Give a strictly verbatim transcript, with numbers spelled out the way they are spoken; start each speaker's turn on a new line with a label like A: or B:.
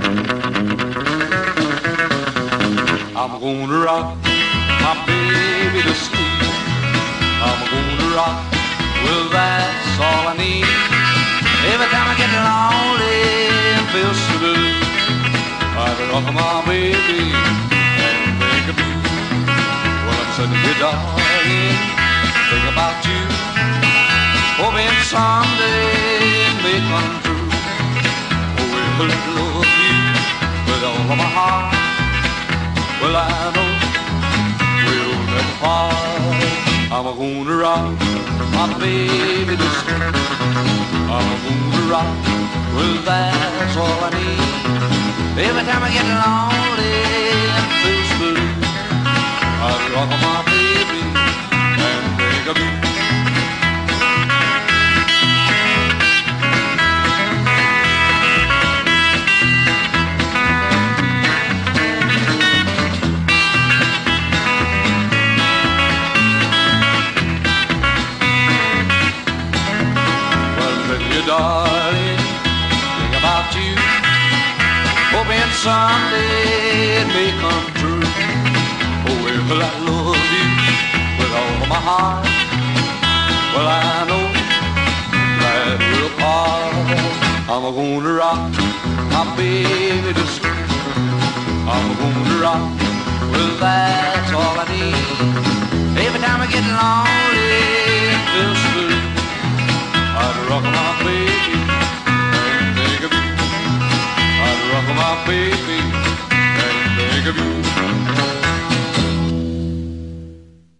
A: I'm gonna rock my baby to sleep. I'm gonna rock, well that's all I need. Every time I get lonely and feel so blue, I rock my baby and think of you. Well, I'm sitting here, darling, think about you. Hoping someday it may come true. Oh, we'll love you with all of my heart. Well, I know we'll never part. I'm gonna rock my baby to sleep. I'm gonna rock, well that's all I need. Every time I get lonely and feel blue, I rock my baby and think of you. Darling, think about you, hoping someday it may come true. Oh, well, I love you with all of my heart. Well, I know that we'll part. I'm gonna rock my baby to sleep. I'm gonna rock, well, that's all I need. Every time I get lonely